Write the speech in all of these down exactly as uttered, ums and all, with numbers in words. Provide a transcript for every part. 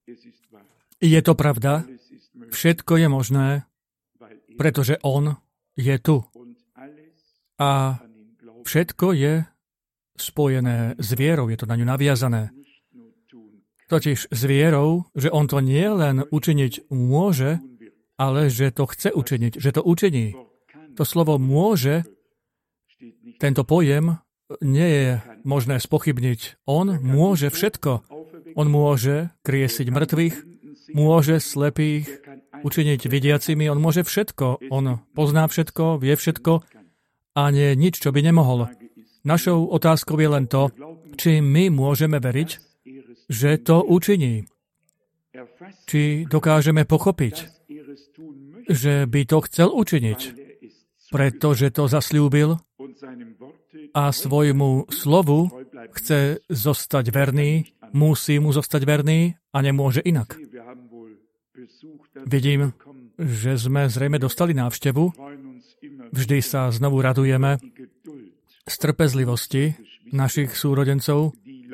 Je to pravda, všetko je možné, pretože on je tu. A všetko je spojené s vierou, je to na ňu naviazané. Totiž s vierou, že on to nie len učiniť môže, ale že to chce učiniť, že to učiní. To slovo môže, tento pojem, nie je možné spochybniť. On môže všetko. On môže kriesiť mŕtvych, môže slepých učiniť vidiacimi, on môže všetko. On pozná všetko, vie všetko a nie je nič, čo by nemohol. Našou otázkou je len to, či my môžeme veriť, že to učiní. Či dokážeme pochopiť, že by to chcel učiniť, pretože to zasľúbil a svojmu slovu chce zostať verný, musí mu zostať verný a nemôže inak. Vidím, že sme zrejme dostali návštevu. Vždy sa znovu radujeme z trpezlivosti našich súrodencov,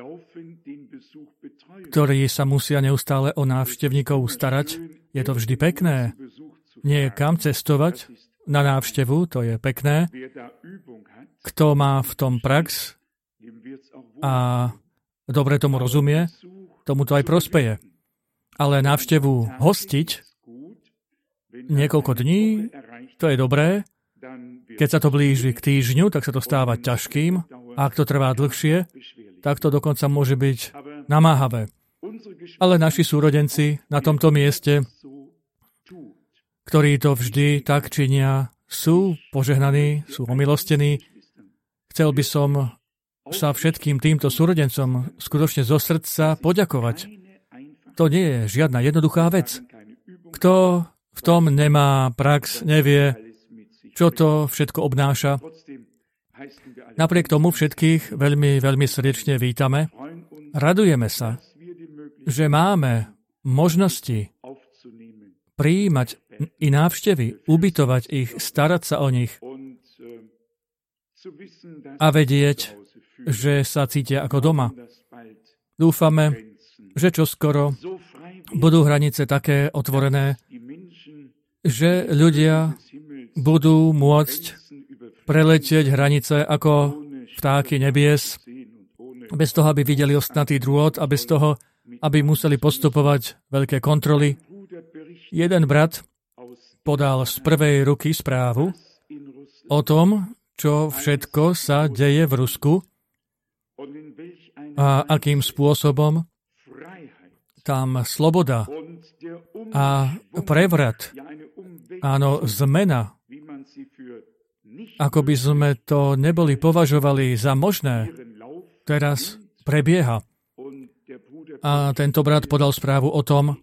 ktorí sa musia neustále o návštevníkov starať. Je to vždy pekné. Nie je kam cestovať na návštevu, to je pekné. Kto má v tom prax a dobre tomu rozumie, tomu to aj prospeje. Ale návštevu hostiť niekoľko dní, to je dobré. Keď sa to blíži k týždňu, tak sa to stáva ťažkým. A ak to trvá dlhšie, tak to dokonca môže byť namáhavé. Ale naši súrodenci na tomto mieste, ktorí to vždy tak činia, sú požehnaní, sú omilostení. Chcel by som sa všetkým týmto súrodencom skutočne zo srdca poďakovať. To nie je žiadna jednoduchá vec. Kto v tom nemá prax, nevie, čo to všetko obnáša. Napriek tomu všetkých veľmi, veľmi srdečne vítame. Radujeme sa, že máme možnosti prijímať i návštevy, ubytovať ich, starať sa o nich a vedieť, že sa cítia ako doma. Dúfame, že čoskoro budú hranice také otvorené, že ľudia budú môcť preletieť hranice ako vtáky nebies, bez toho, aby videli ostnatý drôt a bez toho, aby museli postupovať veľké kontroly. Jeden brat podal z prvej ruky správu o tom, čo všetko sa deje v Rusku a akým spôsobom tam sloboda a prevrat, áno, zmena, ako by sme to neboli považovali za možné, teraz prebieha. A tento brat podal správu o tom,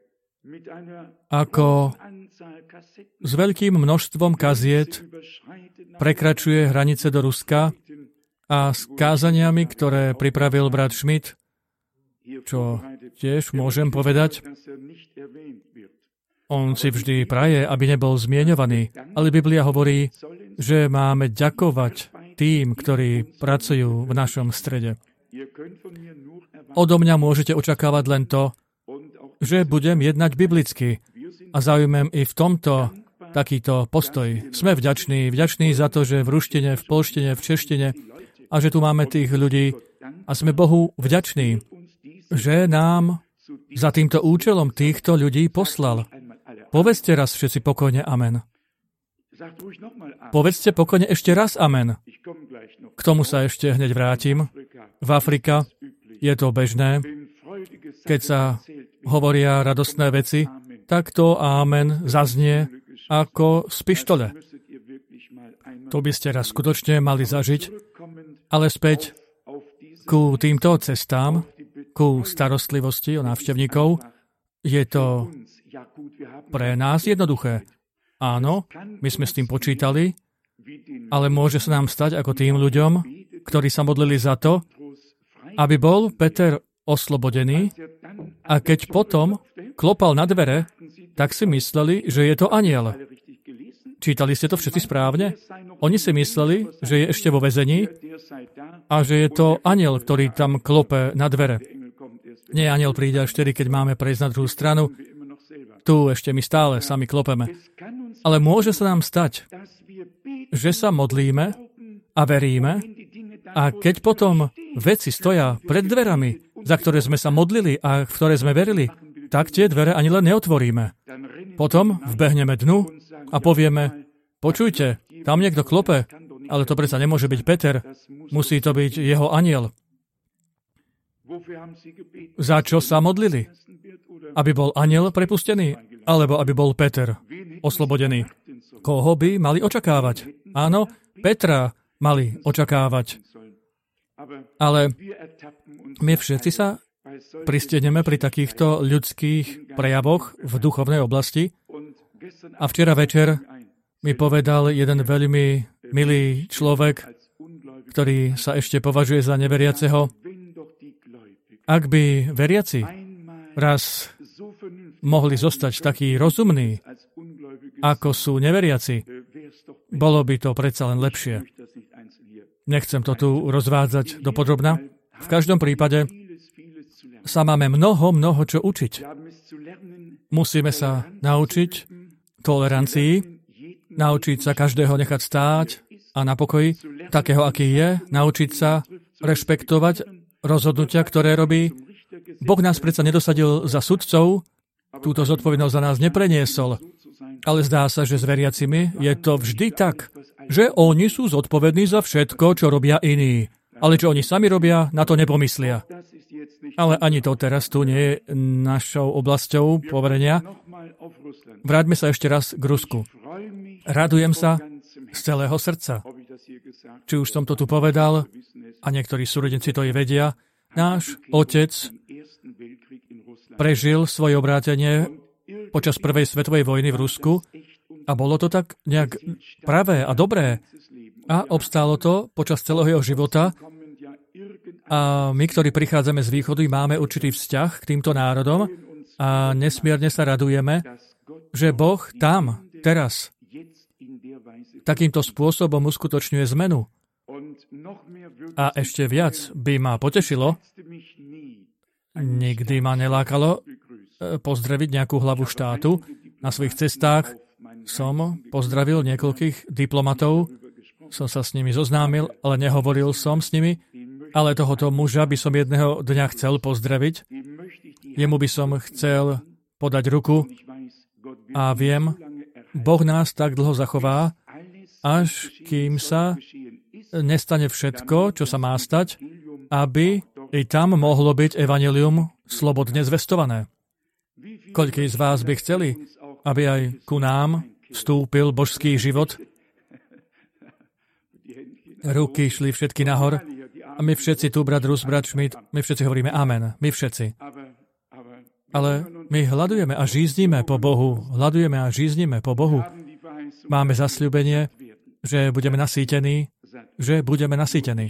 ako s veľkým množstvom kaziet prekračuje hranice do Ruska a s kázaniami, ktoré pripravil brat Schmidt, čo tiež môžem povedať, on si vždy praje, aby nebol zmieňovaný, ale Biblia hovorí, že máme ďakovať tým, ktorí pracujú v našom strede. Odo mňa môžete očakávať len to, že budem jednať biblicky a zaujmem i v tomto takýto postoj. Sme vďační, vďační za to, že v ruštine, v polštine, v češtine a že tu máme tých ľudí a sme Bohu vďační, že nám za týmto účelom týchto ľudí poslal. Povedzte raz všetci pokojne amen. Povedzte pokojne ešte raz amen. K tomu sa ešte hneď vrátim. V Afrika je to bežné. Keď sa hovoria radostné veci, tak to amen zaznie ako z pištole. To by ste raz skutočne mali zažiť. Ale späť ku týmto cestám, ku starostlivosti o návštevníkov, je to pre nás jednoduché. Áno, my sme s tým počítali, ale môže sa nám stať ako tým ľuďom, ktorí sa modlili za to, aby bol Peter oslobodený a keď potom klopal na dvere, tak si mysleli, že je to anjel. Čítali ste to všetci správne? Oni si mysleli, že je ešte vo väzení a že je to anjel, ktorý tam klope na dvere. Nie, anjel príde až vtedy, keď máme prejsť na druhú stranu. Tu ešte my stále sami klopeme. Ale môže sa nám stať, že sa modlíme a veríme a keď potom veci stoja pred dverami, za ktoré sme sa modlili a v ktoré sme verili, tak tie dvere ani len neotvoríme. Potom vbehneme dnu a povieme, počujte, tam niekto klope, ale to predsa nemôže byť Peter, musí to byť jeho anjel. Za čo sa modlili? Aby bol anjel prepustený, alebo aby bol Peter oslobodený? Koho by mali očakávať? Áno, Petra mali očakávať. Ale my všetci sa pristiedneme pri takýchto ľudských prejavoch v duchovnej oblasti. A včera večer mi povedal jeden veľmi milý človek, ktorý sa ešte považuje za neveriaceho, ak by veriaci raz mohli zostať takí rozumní, ako sú neveriaci, bolo by to predsa len lepšie. Nechcem to tu rozvádzať dopodrobna. V každom prípade sa máme mnoho, mnoho čo učiť. Musíme sa naučiť tolerancii, naučiť sa každého nechať stáť a na pokoji, takého, aký je, naučiť sa rešpektovať rozhodnutia, ktoré robí. Boh nás predsa nedosadil za sudcov, túto zodpovednosť za nás nepreniesol, ale zdá sa, že s veriacimi je to vždy tak, že oni sú zodpovední za všetko, čo robia iní. Ale čo oni sami robia, na to nepomyslia. Ale ani to teraz tu nie je našou oblasťou poverenia. Vráťme sa ešte raz k Rusku. Radujem sa z celého srdca. Či už som to tu povedal, a niektorí súrodenci to i vedia, náš otec prežil svoje obrátenie počas prvej svetovej vojny v Rusku a bolo to tak nejak pravé a dobré. A obstálo to počas celého jeho života. A my, ktorí prichádzame z východu, máme určitý vzťah k týmto národom a nesmierne sa radujeme, že Boh tam, teraz, takýmto spôsobom uskutočňuje zmenu. A ešte viac by ma potešilo, nikdy ma nelákalo pozdraviť nejakú hlavu štátu. Na svojich cestách som pozdravil niekoľkých diplomatov, som sa s nimi zoznámil, ale nehovoril som s nimi, ale tohoto muža by som jedného dňa chcel pozdraviť. Jemu by som chcel podať ruku a viem, Boh nás tak dlho zachová, až kým sa nestane všetko, čo sa má stať, aby i tam mohlo byť evanjelium slobodne zvestované. Koľký z vás by chceli, aby aj ku nám vstúpil božský život? Ruky šli všetky nahor a my všetci tu, brat Rus, brat Schmidt, my všetci hovoríme amen. My všetci. Ale my hľadujeme a žíznime po Bohu. Hľadujeme a žíznime po Bohu. Máme zasľúbenie, že budeme nasýtení, že budeme nasýtení.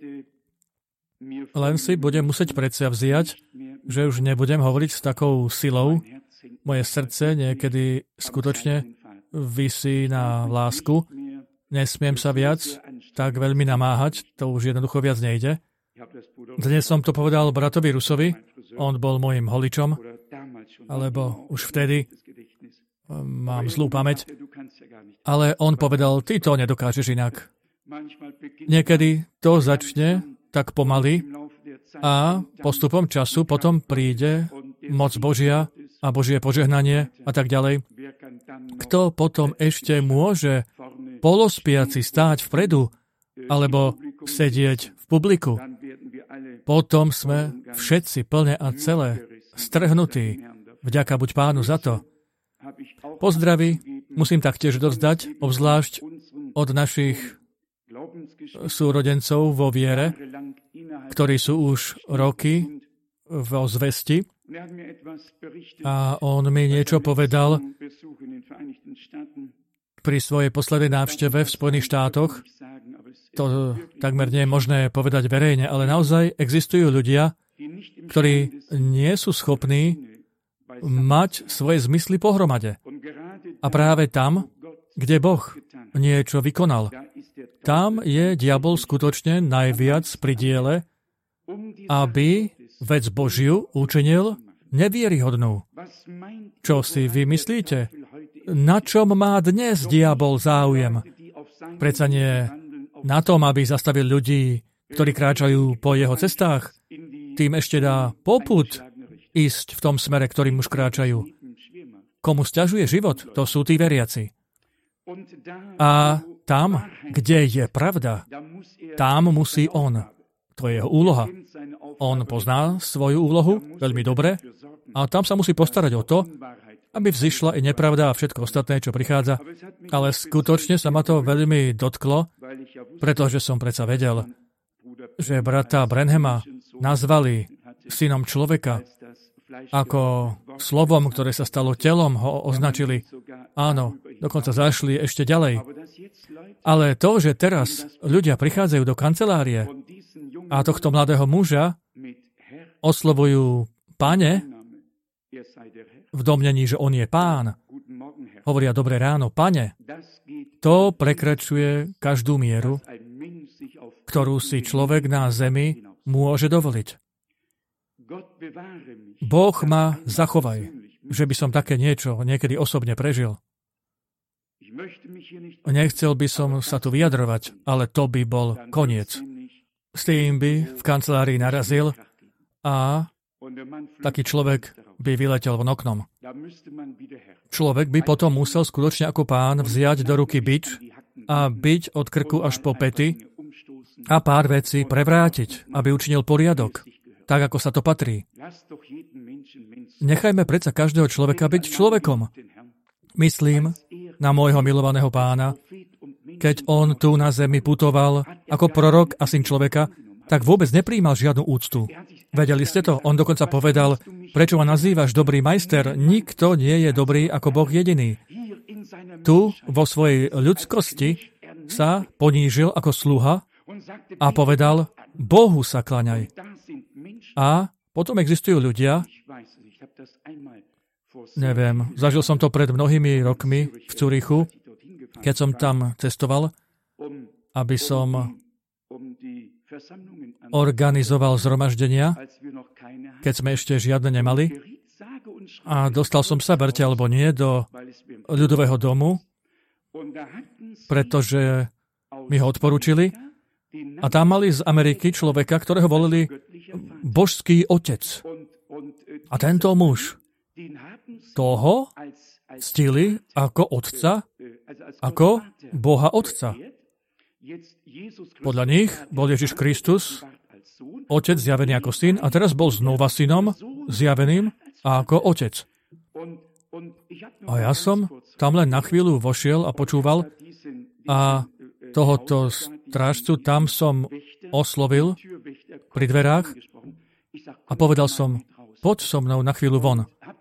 Len si budem musieť predsavziať, že už nebudem hovoriť s takou silou. Moje srdce niekedy skutočne visí na lásku. Nesmiem sa viac tak veľmi namáhať, to už jednoducho viac nejde. Dnes som to povedal bratovi Rusovi, on bol môjim holičom, alebo už vtedy mám zlú pamäť, ale on povedal, ty to nedokážeš inak. Niekedy to začne tak pomaly a postupom času potom príde moc Božia a Božie požehnanie a tak ďalej. Kto potom ešte môže polospiaci stáť vpredu alebo sedieť v publiku? Potom sme všetci plne a celé strhnutí. Vďaka buď Pánu za to. Pozdraví musím taktiež dovzdať, obzvlášť od našich súrodencov vo viere, ktorí sú už roky vo zvesti. A on mi niečo povedal pri svojej poslednej návšteve v Spojených štátoch. To takmer nie je možné povedať verejne, ale naozaj existujú ľudia, ktorí nie sú schopní mať svoje zmysly pohromade. A práve tam, kde Boh niečo vykonal, tam je diabol skutočne najviac pri diele, aby vec Božiu učinil nevieryhodnú. Čo si vy myslíte? Na čom má dnes diabol záujem? Predsa nie na tom, aby zastavil ľudí, ktorí kráčajú po jeho cestách. Tým ešte dá popud ísť v tom smere, ktorým už kráčajú. Komu sťažuje život, to sú tí veriaci. A tam, kde je pravda, tam musí on. To je jeho úloha. On pozná svoju úlohu veľmi dobre a tam sa musí postarať o to, aby vzýšla i nepravda a všetko ostatné, čo prichádza. Ale skutočne sa ma to veľmi dotklo, pretože som predsa vedel, že brata Branhama nazvali synom človeka, ako slovom, ktoré sa stalo telom, ho označili. Áno, dokonca zašli ešte ďalej. Ale to, že teraz ľudia prichádzajú do kancelárie a tohto mladého muža oslovujú páne v domnení, že on je pán, hovoria dobré ráno, pane, to prekračuje každú mieru, ktorú si človek na zemi môže dovoliť. Boh ma zachovaj, že by som také niečo niekedy osobne prežil. Nechcel by som sa tu vyjadrovať, ale to by bol koniec. S tým by v kancelárii narazil a taký človek by vyletel von oknom. Človek by potom musel skutočne ako pán vziať do ruky bič a byť od krku až po pety a pár vecí prevrátiť, aby učinil poriadok, tak ako sa to patrí. Nechajme predsa každého človeka byť človekom. Myslím na môjho milovaného pána, keď on tu na zemi putoval ako prorok a syn človeka, tak vôbec nepríjmal žiadnu úctu. Vedeli ste to? On dokonca povedal, prečo ma nazývaš dobrý majster? Nikto nie je dobrý ako Boh jediný. Tu vo svojej ľudskosti sa ponížil ako sluha a povedal, Bohu sa klaňaj. A potom existujú ľudia, neviem, zažil som to pred mnohými rokmi v Zürichu, keď som tam cestoval, aby som organizoval zhromaždenia, keď sme ešte žiadne nemali. A dostal som sa, verte alebo nie, do ľudového domu, pretože mi ho odporúčili. A tam mali z Ameriky človeka, ktorého volili božský otec. A tento muž toho ctili ako otca, ako Boha otca. Podľa nich bol Ježiš Kristus, otec zjavený ako syn, a teraz bol znova synom zjaveným ako otec. A ja som tam len na chvíľu vošiel a počúval a tohoto strážcu tam som oslovil pri dverách a povedal som, poď so mnou na chvíľu von.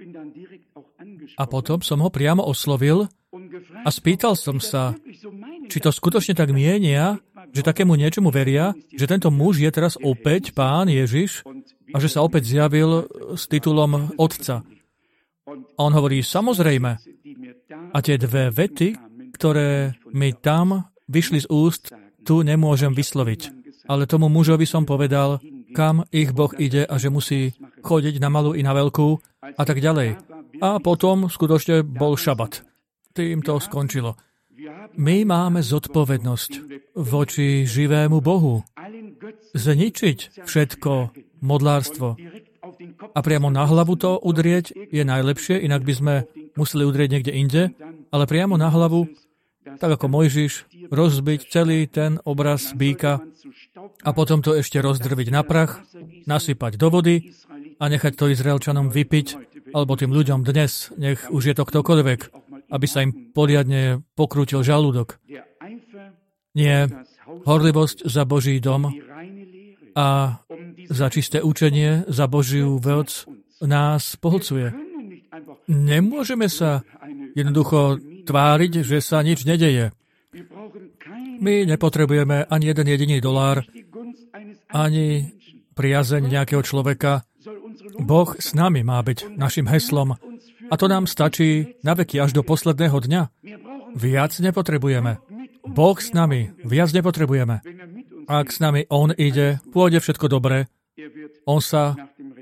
A potom som ho priamo oslovil a spýtal som sa, či to skutočne tak mienia, že takému niečomu veria, že tento muž je teraz opäť pán Ježiš a že sa opäť zjavil s titulom otca. A on hovorí, samozrejme. A tie dve vety, ktoré mi tam vyšli z úst, tu nemôžem vysloviť. Ale tomu mužovi som povedal, kam ich Boh ide a že musí chodiť na malú i na veľkú a tak ďalej. A potom skutočne bol šabat. Tým to skončilo. My máme zodpovednosť voči živému Bohu. Zničiť všetko modlárstvo. A priamo na hlavu to udrieť je najlepšie, inak by sme museli udrieť niekde inde, ale priamo na hlavu, tak ako Mojžiš, rozbiť celý ten obraz býka a potom to ešte rozdrviť na prach, nasypať do vody a nechať to Izraelčanom vypiť, alebo tým ľuďom dnes, nech už je to ktokoľvek, aby sa im poriadne pokrútil žalúdok. Nie, horlivosť za Boží dom a za čisté učenie, za Božiu vec nás pohlcuje. Nemôžeme sa jednoducho tváriť, že sa nič nedeje. My nepotrebujeme ani jeden jediný dolár, ani priazeň nejakého človeka. Boh s nami má byť našim heslom. A to nám stačí na veky až do posledného dňa. Viac nepotrebujeme. Boh s nami. Viac nepotrebujeme. Ak s nami On ide, pôjde všetko dobre. On sa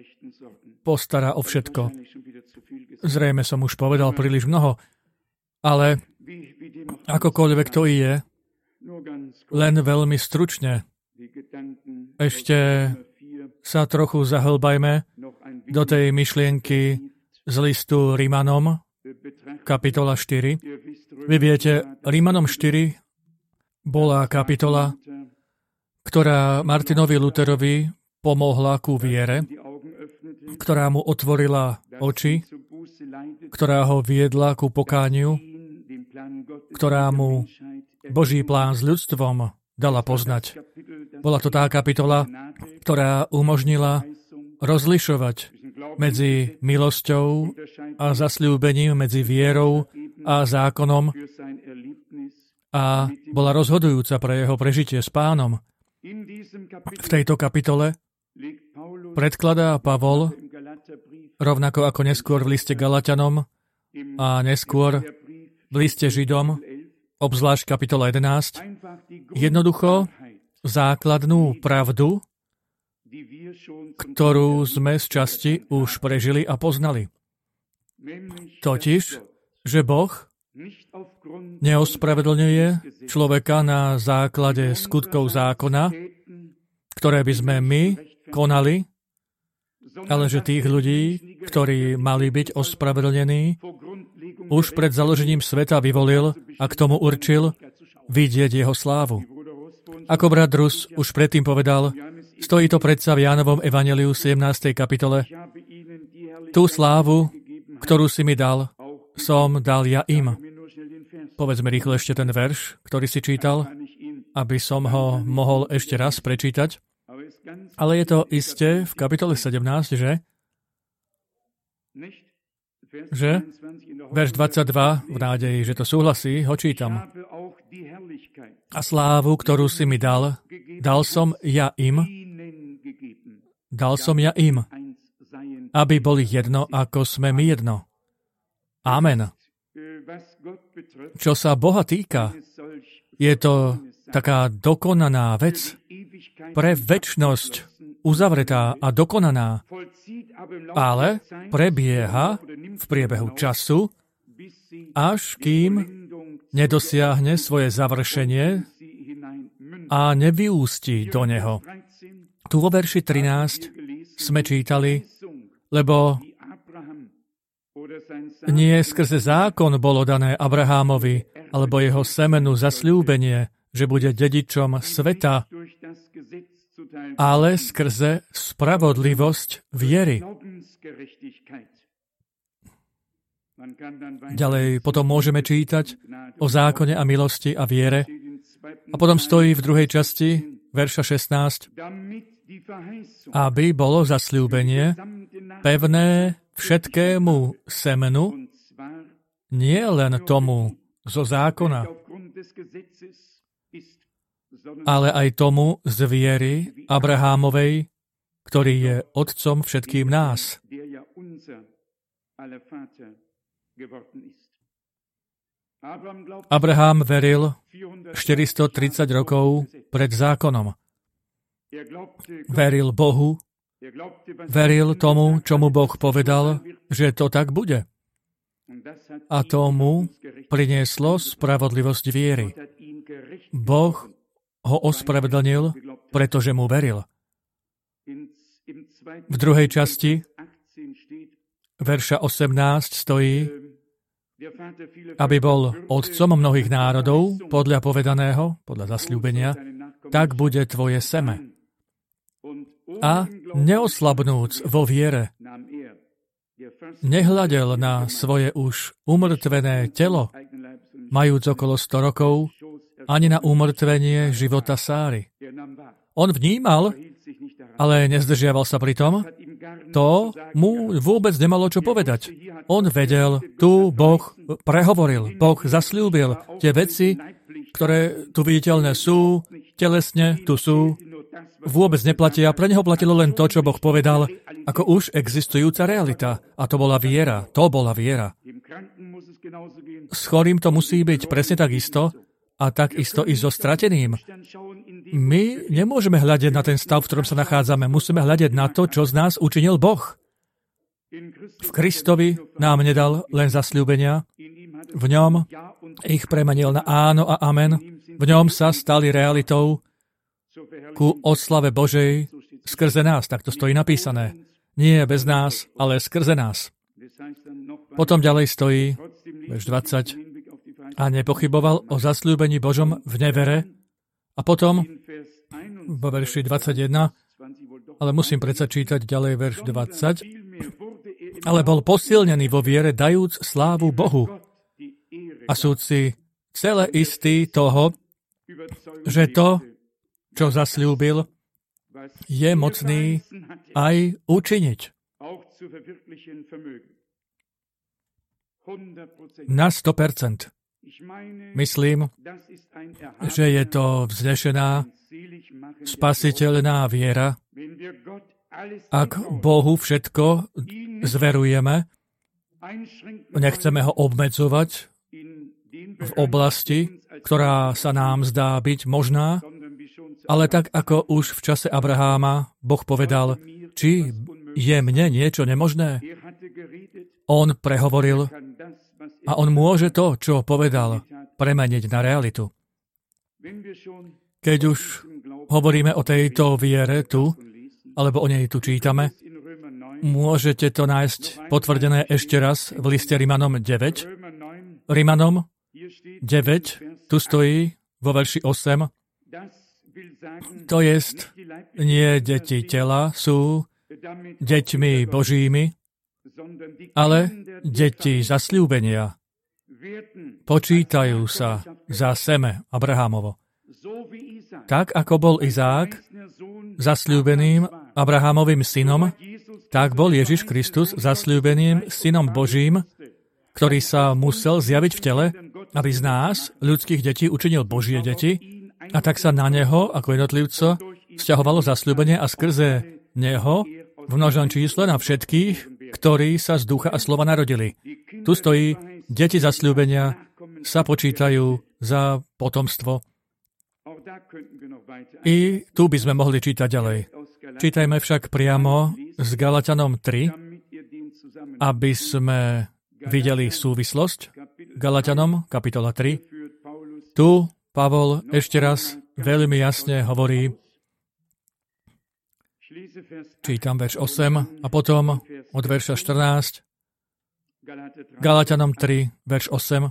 postará o všetko. Zrejme som už povedal príliš mnoho, ale akokoľvek to je, len veľmi stručne. Ešte sa trochu zahlbajme do tej myšlienky z listu Rímanom, kapitola štyri. Vy viete, Rímanom štyri bola kapitola, ktorá Martinovi Lutherovi pomohla ku viere, ktorá mu otvorila oči, ktorá ho viedla ku pokániu, ktorá mu Boží plán s ľudstvom dala poznať. Bola to tá kapitola, ktorá umožnila rozlišovať medzi milosťou a zasľúbením, medzi vierou a zákonom a bola rozhodujúca pre jeho prežitie s Pánom. V tejto kapitole predkladá Pavol, rovnako ako neskôr v liste Galatianom a neskôr v liste Židom, obzvlášť kapitola jedenásť, jednoducho základnú pravdu, ktorú sme z časti už prežili a poznali. Totiž, že Boh neospravedlňuje človeka na základe skutkov zákona, ktoré by sme my konali, ale že tých ľudí, ktorí mali byť ospravedlnení, už pred založením sveta vyvolil a k tomu určil vidieť jeho slávu. Ako brat Rus už predtým povedal, stojí to predsa v Jánovom evanjeliu sedemnástej kapitole. Tú slávu, ktorú si mi dal, som dal ja im. Povedzme rýchlo ešte ten verš, ktorý si čítal, aby som ho mohol ešte raz prečítať. Ale je to isté v kapitole sedemnásť, že? Že? Verš dvadsaťdva, v nádeji, že to súhlasí, ho čítam. A slávu, ktorú si mi dal, dal som ja im, dal som ja im, aby boli jedno, ako sme my jedno. Amen. Čo sa Boha týka, je to taká dokonaná vec, pre večnosť uzavretá a dokonaná, ale prebieha v priebehu času, až kým nedosiahne svoje završenie a nevyústi do neho. Tu vo verši trinásť sme čítali, lebo nie skrze zákon bolo dané Abrahámovi alebo jeho semenu zasľúbenie, že bude dedičom sveta, ale skrze spravodlivosť viery. Ďalej potom môžeme čítať o zákone a milosti a viere. A potom stojí v druhej časti verša šestnásť, aby bolo zasľúbenie pevné všetkému semenu, nie len tomu zo zákona, ale aj tomu z viery Abrahámovej, ktorý je otcom všetkým nás. Abraham veril štyristotridsať rokov pred zákonom. Veril Bohu, veril tomu, čo mu Boh povedal, že to tak bude. A tomu prinieslo spravodlivosť viery. Boh ho ospravedlnil, pretože mu veril. V druhej časti verša osemnásť stojí, aby bol otcom mnohých národov, podľa povedaného, podľa zasľúbenia, tak bude tvoje seme. A neoslabnúc vo viere, nehľadel na svoje už umrtvené telo, majúc okolo sto rokov, ani na umrtvenie života Sáry. On vnímal, ale nezdržiaval sa pri tom, to mu vôbec nemalo čo povedať. On vedel, tu Boh prehovoril, Boh zasľúbil tie veci, ktoré tu viditeľné sú, telesne tu sú, vôbec neplatia. Pre neho platilo len to, čo Boh povedal, ako už existujúca realita. A to bola viera. To bola viera. S chorým to musí byť presne tak isto, a takisto i so strateným. My nemôžeme hľadiť na ten stav, v ktorom sa nachádzame. Musíme hľadiť na to, čo z nás učinil Boh. V Kristovi nám nedal len zasľúbenia, v ňom ich premenil na áno a amen, v ňom sa stali realitou ku oslave Božej skrze nás, tak to stojí napísané. Nie bez nás, ale skrze nás. Potom ďalej stojí, verš dvadsať, a nepochyboval o zasľúbení Božom v nevere. A potom, vo verši dvadsaťjeden, ale musím predsa čítať ďalej verš dvadsať, ale bol posilnený vo viere, dajúc slávu Bohu. A sú si celé istí toho, že to, čo zasľúbil, je mocný aj učiniť. Na sto percent. Myslím, že je to vznešená, spasiteľná viera. Ak Bohu všetko zverujeme, nechceme ho obmedzovať v oblasti, ktorá sa nám zdá byť možná, ale tak ako už v čase Abraháma Boh povedal, či je mne niečo nemožné? On prehovoril a on môže to, čo povedal, premeniť na realitu. Keď už hovoríme o tejto viere tu, alebo o nej tu čítame, môžete to nájsť potvrdené ešte raz v liste Rimanom deväť. Rimanom deväť, tu stojí vo verši osem. To jest, nie deti tela sú deťmi Božími, ale deti zasľúbenia. Počítajú sa za seme Abrahámovo. Tak, ako bol Izák zasľúbeným Abrahámovým synom, tak bol Ježiš Kristus zasľúbeným synom Božím, ktorý sa musel zjaviť v tele, aby z nás, ľudských detí, učinil Božie deti, a tak sa na neho, ako jednotlivco, vzťahovalo zasľúbenie a skrze neho v množnom čísle na všetkých, ktorí sa z ducha a slova narodili. Tu stojí, deti zasľúbenia sa počítajú za potomstvo. I tu by sme mohli čítať ďalej. Čítajme však priamo s Galatianom tri, aby sme videli súvislosť. Galatianom, kapitola tri. Tu Pavol ešte raz veľmi jasne hovorí, čítam verš osem a potom od verša štrnásť, Galatianom tri, verš osem.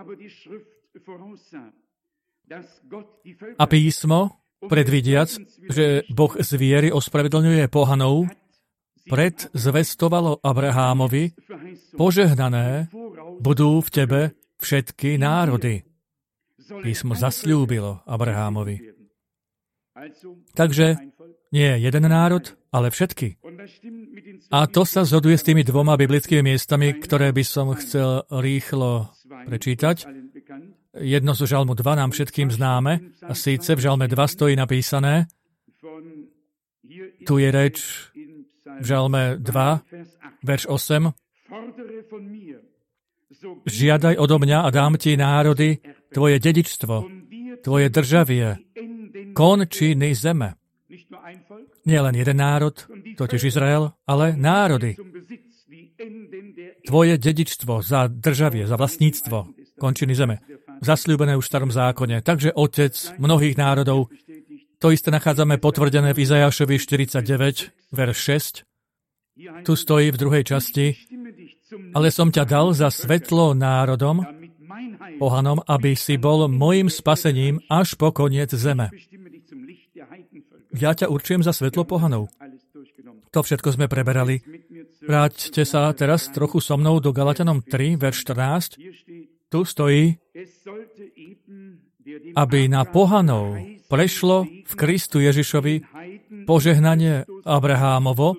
A písmo, predvidiac, že Boh z viery ospravedlňuje pohanov, predzvestovalo Abrahámovi, požehnané budú v tebe všetky národy. Písmo zasľúbilo Abrahámovi. Takže nie jeden národ, ale všetky. A to sa zhoduje s tými dvoma biblickými miestami, ktoré by som chcel rýchlo prečítať. Jedno zo Žalmu dva nám všetkým známe, a síce v Žalme dva stojí napísané, tu je reč v Žalme dva, verš osem, žiadaj odo mňa a dám ti národy, tvoje dedičstvo, tvoje državie, končiny zeme. Nie len jeden národ, totiž Izrael, ale národy. Tvoje dedičstvo za državie, za vlastníctvo, končiny zeme. Zasľúbené už v starom zákone. Takže otec mnohých národov, to isté nachádzame potvrdené v Izajášovi štyridsaťdeväť, verš šesť. Tu stojí v druhej časti, ale som ťa dal za svetlo národom, pohanom, aby si bol mojím spasením až po koniec zeme. Ja ťa určujem za svetlo pohanov. To všetko sme preberali. Vráťte sa teraz trochu so mnou do Galatianom tri, verš štrnásť. Tu stojí, aby na pohanov prešlo v Kristu Ježišovi požehnanie Abrahámovo,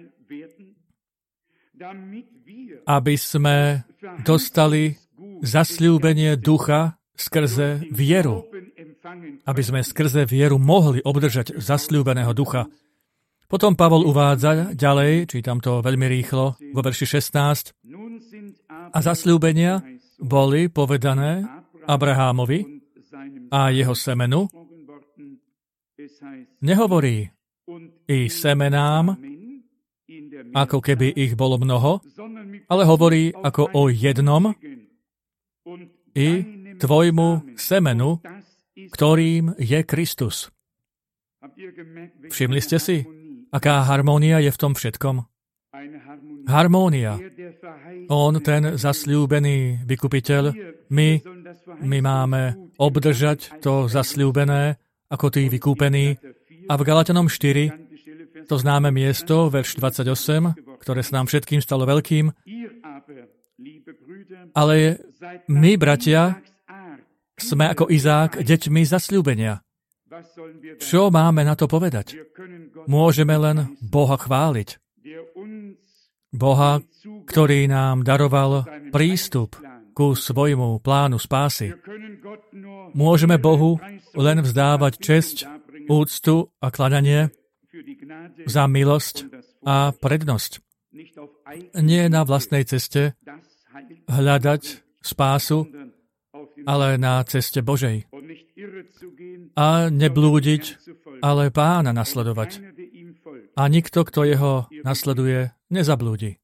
aby sme dostali zasľúbenie ducha skrze vieru. Aby sme skrze vieru mohli obdržať zasľúbeného ducha. Potom Pavol uvádza ďalej, čítam to veľmi rýchlo, vo verši šestnásť. A zasľúbenia boli povedané Abrahámovi a jeho semenu. Nehovorí i semenám ako keby ich bolo mnoho, ale hovorí ako o jednom i tvojmu semenu, ktorým je Kristus. Všimli ste si, aká harmónia je v tom všetkom? Harmónia. On, ten zasľúbený vykupiteľ, my, my máme obdržať to zasľúbené ako tí vykúpení. A v Galatianom štyri, to známe miesto, verš dvadsaťosem, ktoré sa nám všetkým stalo veľkým, ale my, bratia, sme ako Izák deťmi zasľúbenia. Čo máme na to povedať? Môžeme len Boha chváliť. Boha, ktorý nám daroval prístup ku svojmu plánu spásy. Môžeme Bohu len vzdávať česť, úctu a kladanie za milosť a prednosť. Nie na vlastnej ceste hľadať spásu, ale na ceste Božej. A neblúdiť, ale Pána nasledovať. A nikto, kto jeho nasleduje, nezablúdi.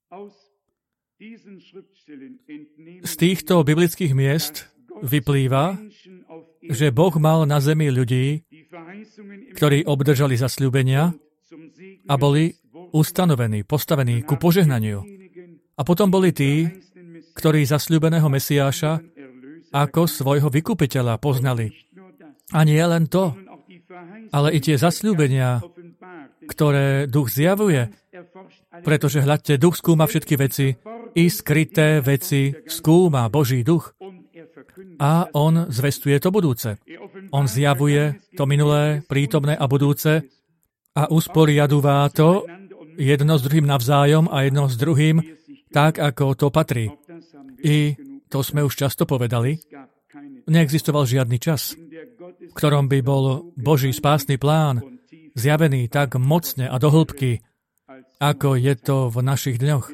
Z týchto biblických miest vyplýva, že Boh mal na zemi ľudí, ktorí obdržali zasľúbenia a boli ustanovení, postavení ku požehnaniu. A potom boli tí, ktorí zasľúbeného Mesiáša ako svojho vykupiteľa poznali. A nie len to, ale i tie zasľúbenia, ktoré duch zjavuje, pretože hľadte, duch skúma všetky veci, i skryté veci skúma Boží duch. A on zvestuje to budúce. On zjavuje to minulé, prítomné a budúce a usporiadúva to jedno s druhým navzájom a jedno s druhým tak, ako to patrí. I to sme už často povedali, neexistoval žiadny čas, v ktorom by bol Boží spásny plán zjavený tak mocne a do hĺbky, ako je to v našich dňoch.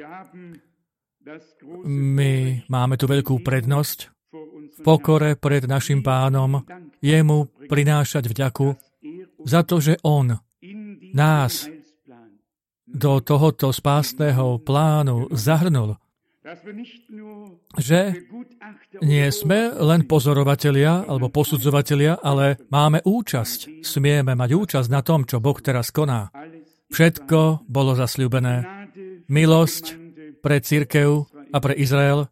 My máme tu veľkú prednosť v pokore pred našim Pánom, jemu prinášať vďaku za to, že on nás do tohoto spásneho plánu zahrnul. Že nie sme len pozorovatelia alebo posudzovatelia, ale máme účasť. Smieme mať účasť na tom, čo Boh teraz koná. Všetko bolo zasľúbené. Milosť pre cirkev a pre Izrael.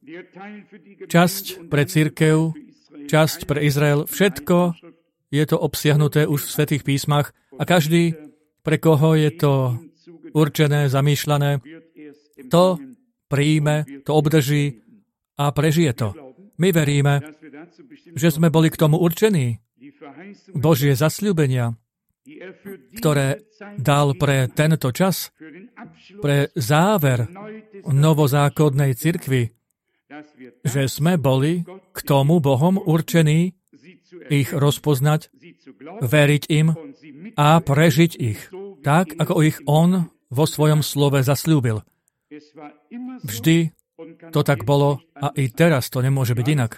Časť pre cirkev, časť pre Izrael. Všetko je to obsiahnuté už v svätých písmach a každý, pre koho je to určené, zamýšľané, to príjme, to obdrží a prežije to. My veríme, že sme boli k tomu určení. Božie zasľúbenia, ktoré dal pre tento čas, pre záver novozákonnej cirkvi, že sme boli k tomu Bohom určení ich rozpoznať, veriť im a prežiť ich, tak, ako ich On vo svojom slove zasľúbil. Vždy to tak bolo a i teraz to nemôže byť inak.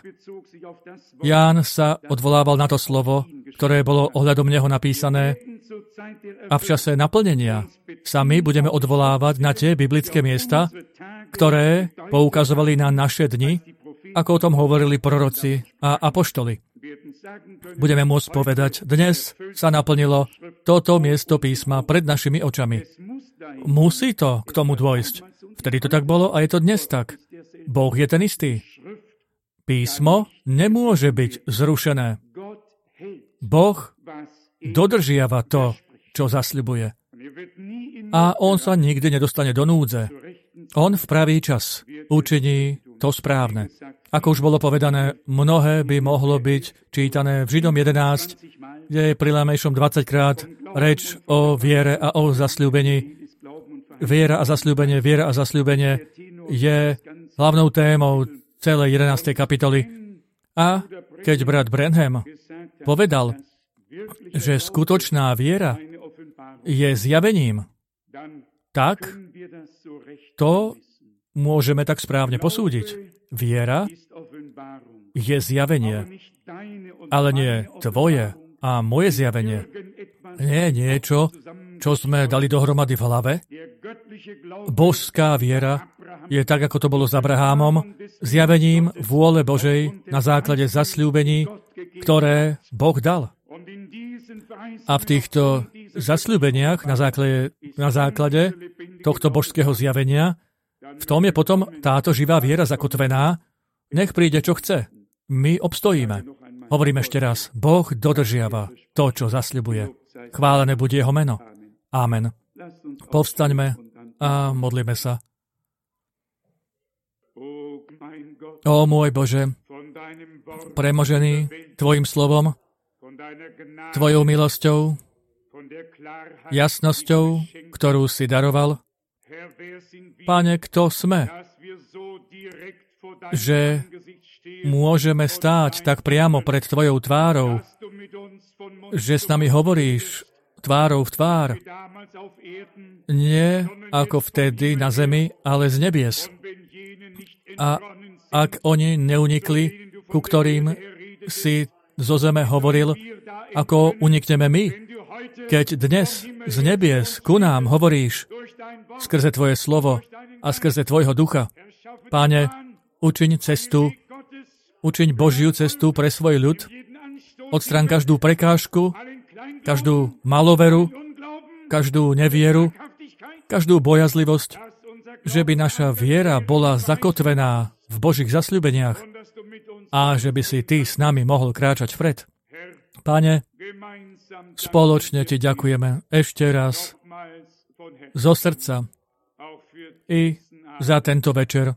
Ján sa odvolával na to slovo, ktoré bolo ohľadom neho napísané a v čase naplnenia sa my budeme odvolávať na tie biblické miesta, ktoré poukazovali na naše dni, ako o tom hovorili proroci a apoštoli. Budeme môcť povedať, dnes sa naplnilo toto miesto písma pred našimi očami. Musí to k tomu dôjsť. Vtedy to tak bolo a je to dnes tak. Boh je ten istý. Písmo nemôže byť zrušené. Boh dodržiava to, čo zasľubuje. A on sa nikdy nedostane do núdze. On v pravý čas učiní to správne. Ako už bolo povedané, mnohé by mohlo byť čítané v Židom jedenásť, kde je pri najmenšom dvadsaťkrát reč o viere a o zasľúbení. Viera a zasľúbenie, viera a zasľúbenie je hlavnou témou celej jedenástej kapitoly. A keď brat Branham povedal, že skutočná viera je zjavením, tak to môžeme tak správne posúdiť. Viera je zjavenie, ale nie tvoje a moje zjavenie. Nie niečo, čo sme dali dohromady v hlave, božská viera je tak, ako to bolo s Abrahámom, zjavením vôle Božej na základe zasľúbení, ktoré Boh dal. A v týchto zasľúbeniach na základe, na základe tohto božského zjavenia, v tom je potom táto živá viera zakotvená, nech príde, čo chce. My obstojíme. Hovorím ešte raz, Boh dodržiava to, čo zasľubuje. Chválené bude jeho meno. Amen. Povstaňme a modlíme sa. Ó môj Bože, premožený Tvojim slovom, Tvojou milosťou, jasnosťou, ktorú si daroval, Pane, kto sme, že môžeme stáť tak priamo pred Tvojou tvárou, že s nami hovoríš tvárou v tvár, nie ako vtedy na zemi, ale z nebies. A ak oni neunikli, ku ktorým si zo zeme hovoril, ako unikneme my, keď dnes z nebies ku nám hovoríš skrze Tvoje slovo a skrze Tvojho ducha. Páne, učiň cestu, učiň Božiu cestu pre svoj ľud, odstráň každú prekážku, každú maloveru, každú nevieru, každú bojazlivosť, že by naša viera bola zakotvená v Božích zasľúbeniach a že by si Ty s nami mohol kráčať vpred. Pane, spoločne Ti ďakujeme ešte raz zo srdca i za tento večer,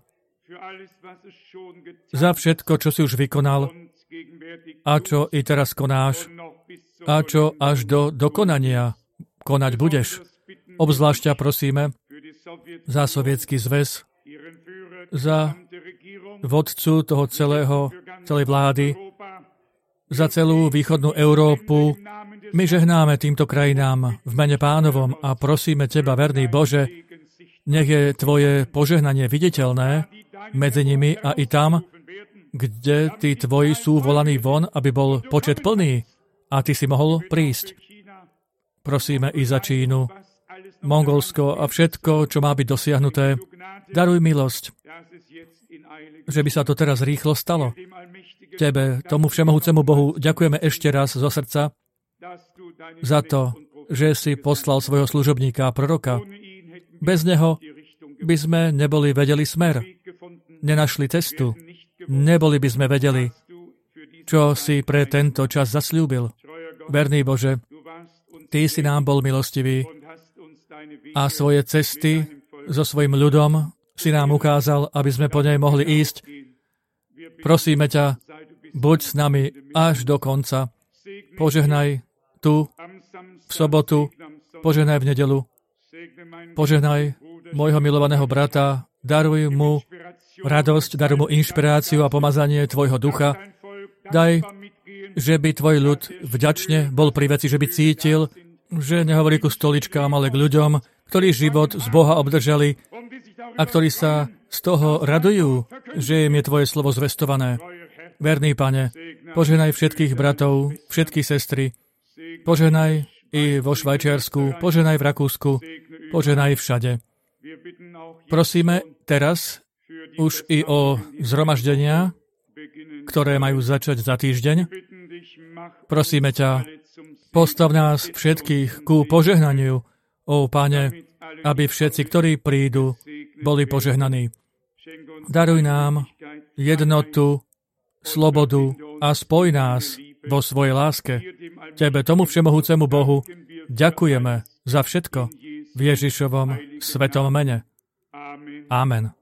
za všetko, čo si už vykonal a čo i teraz konáš a čo až do dokonania konať budeš. Obzvlášť ťa prosíme za Sovietsky zväz, za vodcu toho celého, celej vlády, za celú východnú Európu. My žehnáme týmto krajinám v mene Pánovom a prosíme Teba, verný Bože, nech je Tvoje požehnanie viditeľné medzi nimi a i tam, kde tí Tvoji sú volaní von, aby bol počet plný a Ty si mohol prísť. Prosíme i za Čínu, Mongolsko a všetko, čo má byť dosiahnuté. Daruj milosť, že by sa to teraz rýchlo stalo. Tebe, tomu všemohúcemu Bohu, ďakujeme ešte raz zo srdca za to, že si poslal svojho služobníka a proroka. Bez neho by sme neboli vedeli smer, nenašli cestu, neboli by sme vedeli, čo si pre tento čas zasľúbil. Verný Bože, Ty si nám bol milostivý a svoje cesty so svojím ľudom si nám ukázal, aby sme po nej mohli ísť. Prosíme ťa, buď s nami až do konca. Požehnaj tu, v sobotu, požehnaj v nedelu, požehnaj môjho milovaného brata, daruj mu radosť, daruj mu inšpiráciu a pomazanie Tvojho ducha. Daj, že by Tvoj ľud vďačne bol pri veci, že by cítil, že nehovorí ku stoličkám, ale k ľuďom, ktorí život z Boha obdržali a ktorí sa z toho radujú, že im je Tvoje slovo zvestované. Verný Pane, požehnaj všetkých bratov, všetky sestry, požehnaj i vo Švajčiarsku, požehnaj v Rakúsku, požehnaj všade. Prosíme teraz už i o zhromaždenia, ktoré majú začať za týždeň. Prosíme ťa, postav nás všetkých ku požehnaniu, ó Pane, aby všetci, ktorí prídu, boli požehnaní. Daruj nám jednotu, slobodu a spoj nás vo svojej láske. Tebe, tomu všemohúcemu Bohu, ďakujeme za všetko v Ježišovom svetom mene. Amen.